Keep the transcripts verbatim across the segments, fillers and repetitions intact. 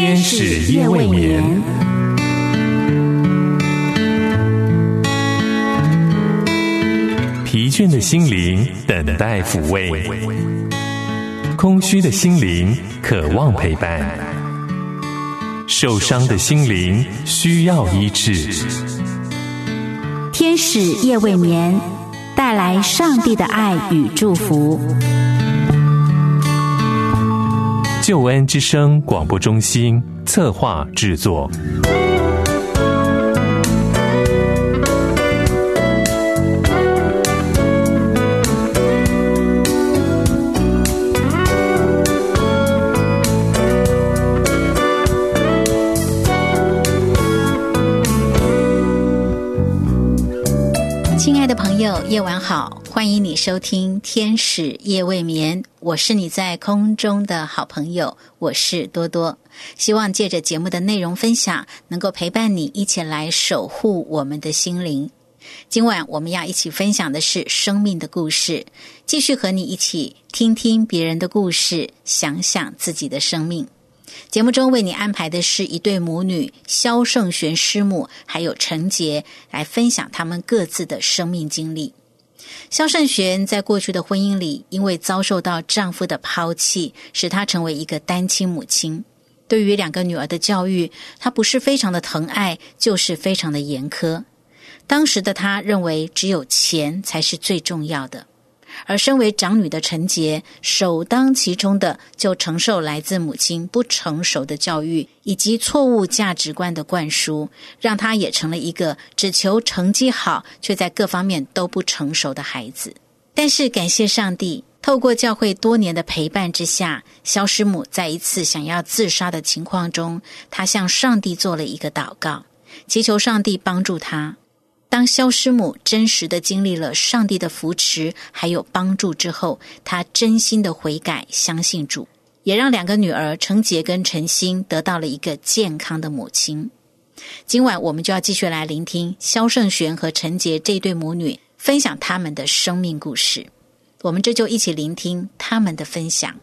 天使夜未眠。疲倦的心灵等待抚慰，空虚的心灵渴望陪伴，受伤的心灵需要医治。 天使夜未眠，带来上帝的爱与祝福。 救恩之声广播中心策划制作。 亲爱的朋友，夜晚好，欢迎你收听天使夜未眠，我是你在空中的好朋友，我是多多。希望借着节目的内容分享，能够陪伴你一起来守护我们的心灵。今晚我们要一起分享的是生命的故事，继续和你一起听听别人的故事，想想自己的生命。节目中为你安排的是一对母女萧圣璇师母还有陈杰，来分享他们各自的生命经历。萧圣璇在过去的婚姻里，因为遭受到丈夫的抛弃，使她成为一个单亲母亲。对于两个女儿的教育，她不是非常的疼爱，就是非常的严苛。当时的她认为只有钱才是最重要的。而身为长女的陈杰，首当其冲的就承受来自母亲不成熟的教育以及错误价值观的灌输，让她也成了一个只求成绩好却在各方面都不成熟的孩子。但是感谢上帝，透过教会多年的陪伴之下，萧师母在一次想要自杀的情况中，她向上帝做了一个祷告，祈求上帝帮助她。当萧师母真实的经历了上帝的扶持还有帮助之后，她真心的悔改相信主，也让两个女儿陈杰跟陈欣得到了一个健康的母亲。今晚我们就要继续来聆听萧圣璇和陈杰这对母女分享他们的生命故事，我们这就一起聆听他们的分享。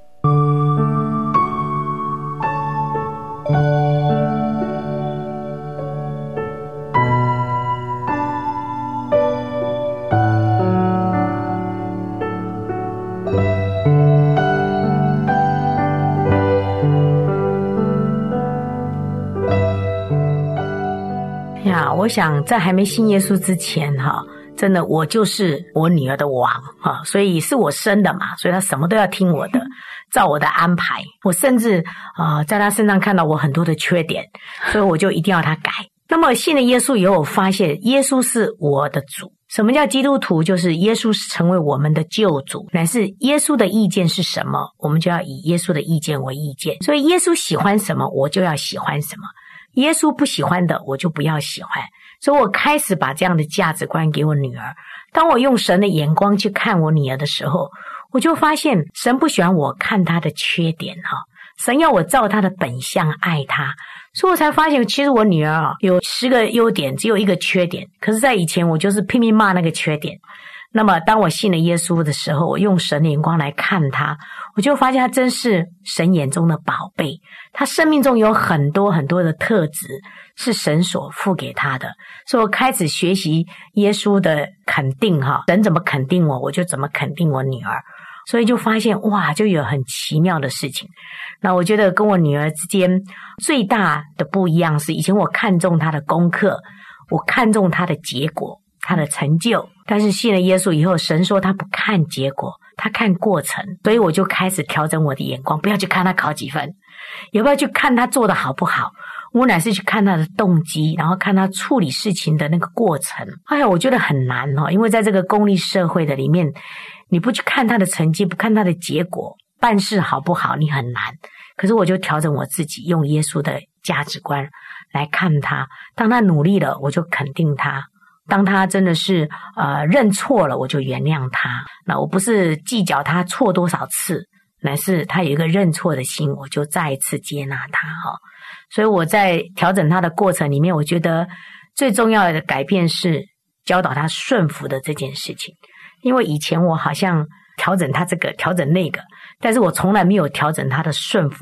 我想在还没信耶稣之前哈，真的我就是我女儿的王哈，所以是我生的嘛，所以她什么都要听我的，照我的安排。我甚至啊、呃，在她身上看到我很多的缺点，所以我就一定要她改。那么信了耶稣以后，我发现耶稣是我的主。什么叫基督徒？就是耶稣成为我们的救主，乃是耶稣的意见是什么，我们就要以耶稣的意见为意见。所以耶稣喜欢什么，我就要喜欢什么。耶稣不喜欢的，我就不要喜欢。所以我开始把这样的价值观给我女儿。当我用神的眼光去看我女儿的时候，我就发现神不喜欢我看她的缺点哈，神要我照她的本相爱她。所以我才发现其实我女儿啊有十个优点，只有一个缺点。可是在以前我就是拼命骂那个缺点。那么当我信了耶稣的时候，我用神的眼光来看她，我就发现她真是神眼中的宝贝。她生命中有很多很多的特质是神所赋给她的，所以我开始学习耶稣的肯定哈，神怎么肯定我，我就怎么肯定我女儿。所以就发现哇，就有很奇妙的事情。那我觉得跟我女儿之间最大的不一样是，以前我看重她的功课，我看重她的结果，她的成就。但是信了耶稣以后，神说他不看结果，他看过程。所以我就开始调整我的眼光，不要去看他考几分，也不要去看他做的好不好，我乃是去看他的动机，然后看他处理事情的那个过程。哎呀，我觉得很难哦，因为在这个功利社会的里面，你不去看他的成绩，不看他的结果，办事好不好，你很难。可是我就调整我自己，用耶稣的价值观来看他。当他努力了，我就肯定他。当他真的是呃认错了，我就原谅他。那我不是计较他错多少次，乃是他有一个认错的心，我就再一次接纳他哈。所以我在调整他的过程里面，我觉得最重要的改变是教导他顺服的这件事情。因为以前我好像调整他这个调整那个，但是我从来没有调整他的顺服。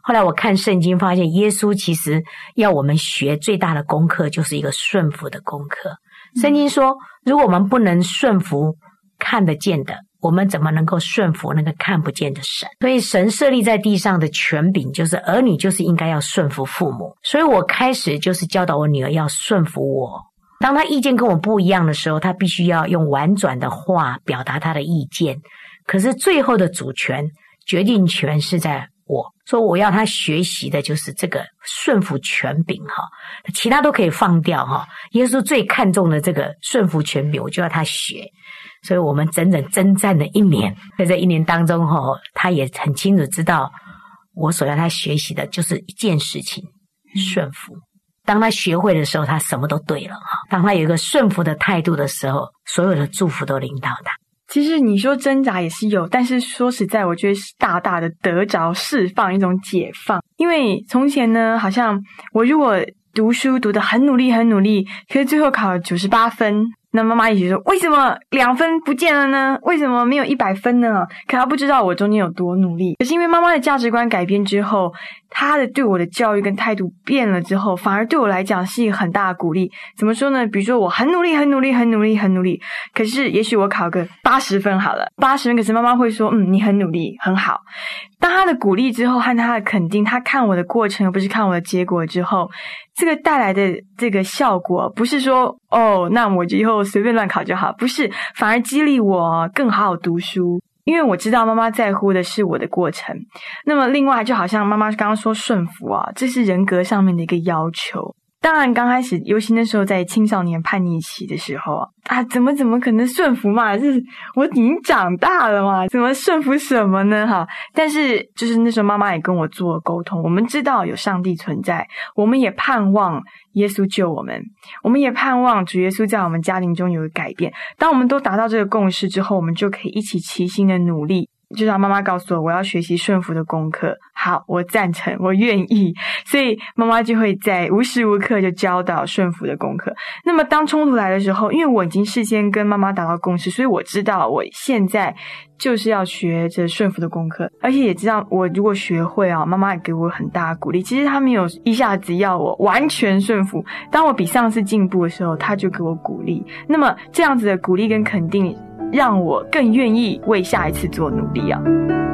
后来我看圣经发现，耶稣其实要我们学最大的功课就是一个顺服的功课。圣经说，如果我们不能顺服看得见的，我们怎么能够顺服那个看不见的神？所以神设立在地上的权柄就是儿女就是应该要顺服父母。所以我开始就是教导我女儿要顺服我。当她意见跟我不一样的时候，她必须要用婉转的话表达她的意见。可是最后的主权、决定权是在我。所以我要她学习的就是这个顺服权柄哈，其他都可以放掉哈。耶稣最看重的这个顺服权柄，我就要她学。所以我们整整征战了一年，在这一年当中齁，他也很清楚知道我所要他学习的就是一件事情，顺服。当他学会的时候，他什么都对了哈。当他有一个顺服的态度的时候，所有的祝福都临到他。 其实你说挣扎也是有，但是说实在我觉得是大大的得着释放，一种解放。因为从前呢，好像我如果读书读得很努力很努力，可是最后考了九十八分，那妈妈也许说，为什么两分不见了呢？为什么没有一百分呢？可她不知道我中间有多努力。可是因为妈妈的价值观改变之后，她的对我的教育跟态度变了之后，反而对我来讲是一个很大的鼓励。怎么说呢？比如说我很努力很努力很努力很努力，可是也许我考个八十分好了，八十分，可是妈妈会说，嗯，你很努力很好。当她的鼓励之后和她的肯定，她看我的过程而不是看我的结果之后，这个带来的这个效果不是说，哦，那我以后随便乱考就好，不是，反而激励我更好好读书。因为我知道妈妈在乎的是我的过程。那么另外就好像妈妈刚刚说顺服啊，这是人格上面的一个要求。当然刚开始尤其那时候在青少年叛逆期的时候啊，怎么怎么可能顺服嘛，就是我已经长大了嘛，怎么顺服什么呢哈？但是就是那时候妈妈也跟我做沟通，我们知道有上帝存在，我们也盼望耶稣救我们，我们也盼望主耶稣在我们家庭中有个改变。当我们都达到这个共识之后，我们就可以一起齐心的努力。就像妈妈告诉我，我要学习顺服的功课。好，我赞成，我愿意。所以妈妈就会在无时无刻就教导顺服的功课。那么当冲突来的时候，因为我已经事先跟妈妈达到共识，所以我知道我现在就是要学着顺服的功课，而且也知道我如果学会啊，妈妈也给我很大的鼓励。其实她没有一下子要我完全顺服，当我比上次进步的时候，她就给我鼓励。那么这样子的鼓励跟肯定，让我更愿意为下一次做努力啊。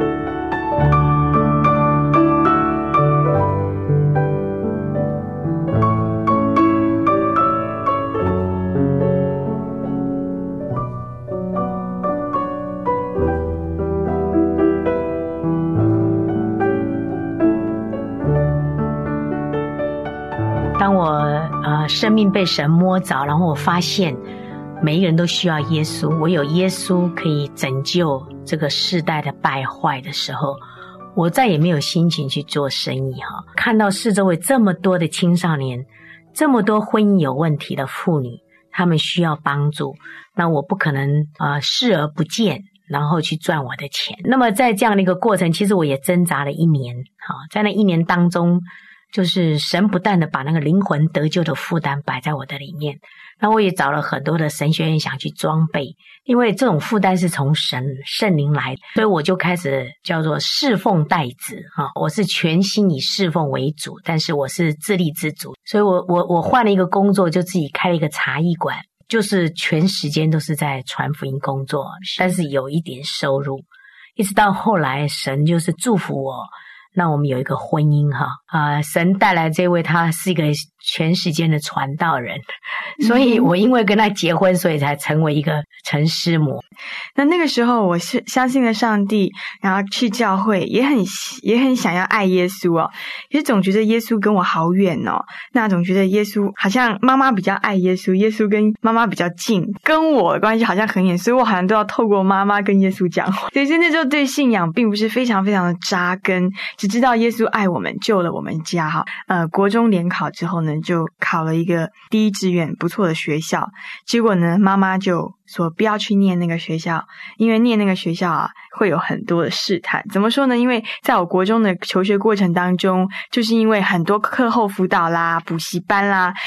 当我呃生命被神摸着，然后我发现每一个人都需要耶稣，我有耶稣可以拯救这个世代的败坏的时候，我再也没有心情去做生意哈。看到四周围这么多的青少年，这么多婚姻有问题的妇女，他们需要帮助，那我不可能呃视而不见，然后去赚我的钱。那么在这样的一个过程，其实我也挣扎了一年哈，在那一年当中，就是神不断的把那个灵魂得救的负担摆在我的里面。那我也找了很多的神学院想去装备，因为这种负担是从神圣灵来的，所以我就开始叫做侍奉代子啊，我是全心以侍奉为主，但是我是自立自足，所以我我我换了一个工作，就自己开了一个茶艺馆，就是全时间都是在传福音工作，但是有一点收入，一直到后来神就是祝福我，那我们有一个婚姻哈啊、呃，神带来这位他是一个全时间的传道人，所以我因为跟他结婚，所以才成为一个陈师母。 那那个时候我是相信了上帝，然后去教会，也很也很想要爱耶稣哦，其实总觉得耶稣跟我好远哦，那总觉得耶稣好像妈妈比较爱耶稣，耶稣跟妈妈比较近，跟我的关系好像很远，所以我好像都要透过妈妈跟耶稣讲话。所以那时候对信仰并不是非常非常的扎根，只知道耶稣爱我们，救了我们家哈。呃，国中联考之后呢，就考了一个第一志愿不错的学校，结果呢，妈妈就说不要去念那个学校，因为念那个学校啊会有很多的试探。怎么说呢？因为在我国中的求学过程当中，就是因为很多课后辅导啦、补习班啦，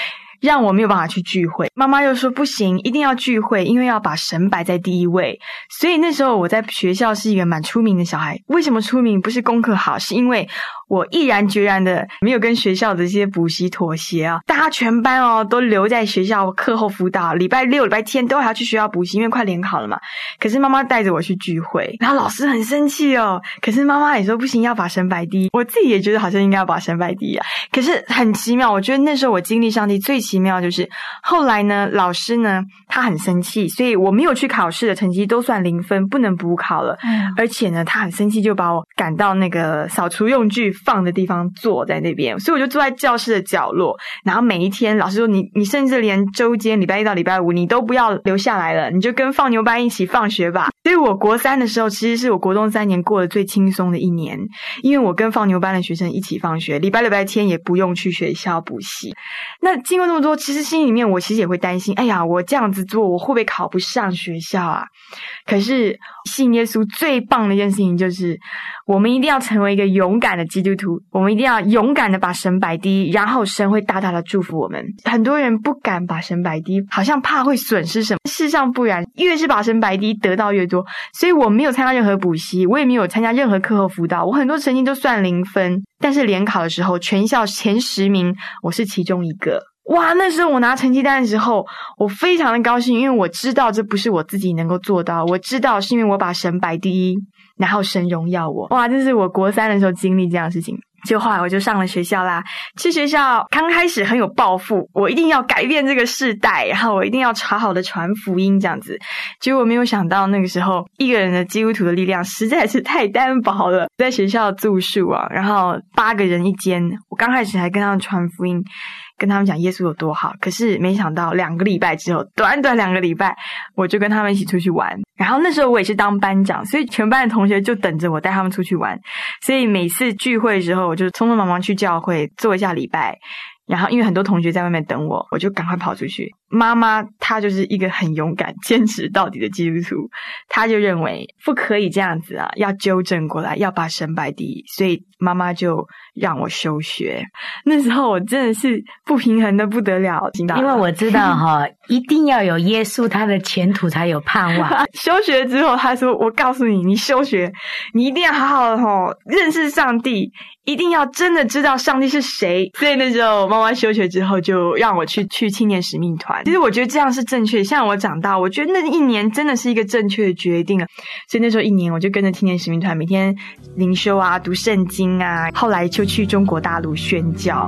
让我没有办法去聚会。妈妈又说不行，一定要聚会，因为要把神摆在第一位。所以那时候我在学校是一个蛮出名的小孩。为什么出名？不是功课好，是因为我毅然决然的没有跟学校的这些补习妥协啊！大家全班哦都留在学校课后辅导，礼拜六、礼拜天都还要去学校补习，因为快联考了嘛。可是妈妈带着我去聚会，然后老师很生气哦。可是妈妈也说不行，要把神摆第一。我自己也觉得好像应该要把神摆第一啊。可是很奇妙，我觉得那时候我经历上帝最奇妙就是，后来呢，老师呢他很生气，所以我没有去考试的成绩都算零分，不能补考了。嗯、而且呢，他很生气，就把我赶到那个扫除用具放的地方坐在那边，所以我就坐在教室的角落。然后每一天老师说你你甚至连周间礼拜一到礼拜五你都不要留下来了，你就跟放牛班一起放学吧。所以我国三的时候其实是我国中三年过得最轻松的一年，因为我跟放牛班的学生一起放学，礼拜六礼拜天也不用去学校补习。那经过那么多，其实心里面我其实也会担心，哎呀我这样子做我会不会考不上学校啊？可是信耶稣最棒的一件事情就是我们一定要成为一个勇敢的基督徒，我们一定要勇敢的把神摆第一，然后神会大大的祝福我们。很多人不敢把神摆第一，好像怕会损失什么，事实上不然，越是把神摆第一得到越多。所以我没有参加任何补习，我也没有参加任何课后辅导，我很多成绩都算零分，但是联考的时候全校前十名我是其中一个。哇，那时候我拿成绩单的时候我非常的高兴，因为我知道这不是我自己能够做到，我知道是因为我把神摆第一，然后神荣耀我。哇，这是我国三的时候经历这样的事情。就后来我就上了学校啦，去学校刚开始很有抱负，我一定要改变这个世代，然后我一定要好好的传福音这样子。结果没有想到那个时候一个人的基督徒的力量实在是太单薄了，在学校住宿啊，然后八个人一间，我刚开始还跟他们传福音，跟他们讲耶稣有多好，可是没想到两个礼拜之后，短短两个礼拜我就跟他们一起出去玩。然后那时候我也是当班长，所以全班的同学就等着我带他们出去玩，所以每次聚会的时候我就匆匆忙忙去教会做一下礼拜，然后因为很多同学在外面等我，我就赶快跑出去。妈妈她就是一个很勇敢坚持到底的基督徒，她就认为不可以这样子啊，要纠正过来，要把神摆第一，所以妈妈就让我休学。那时候我真的是不平衡的不得了， 因为我知道哈，一定要有耶稣，他的前途才有盼望。 休学之后他说我告诉你，你休学你一定要好好的吼认识上帝，一定要真的知道上帝是谁。所以那时候妈妈休学之后就让我去去青年使命团。其实我觉得这样是正确，像我长大我觉得那一年真的是一个正确的决定啊。所以那时候一年我就跟着青年使命团每天灵修啊，读圣经啊，后来就去中国大陆宣教。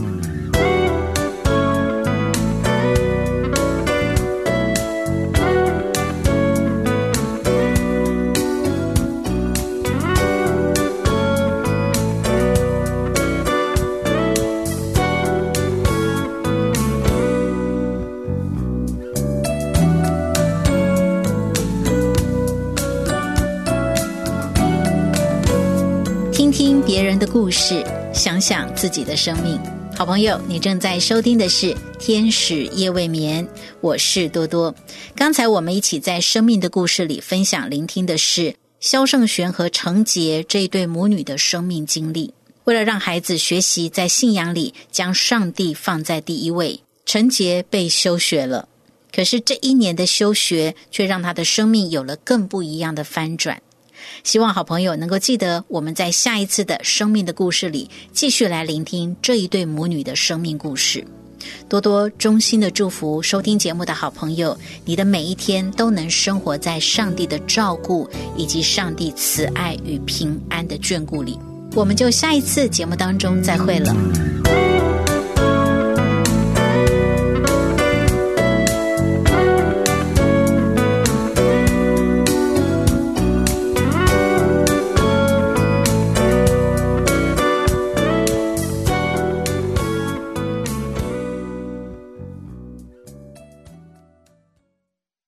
听听别人的故事，想想自己的生命。好朋友，你正在收听的是天使夜未眠，我是多多。刚才我们一起在生命的故事里分享聆听的是萧圣璇和程杰这一对母女的生命经历。为了让孩子学习在信仰里将上帝放在第一位，程杰被休学了。可是这一年的休学却让他的生命有了更不一样的翻转。希望好朋友能够记得，我们在下一次的生命的故事里继续来聆听这一对母女的生命故事。多多衷心的祝福收听节目的好朋友，你的每一天都能生活在上帝的照顾以及上帝慈爱与平安的眷顾里。我们就下一次节目当中再会了。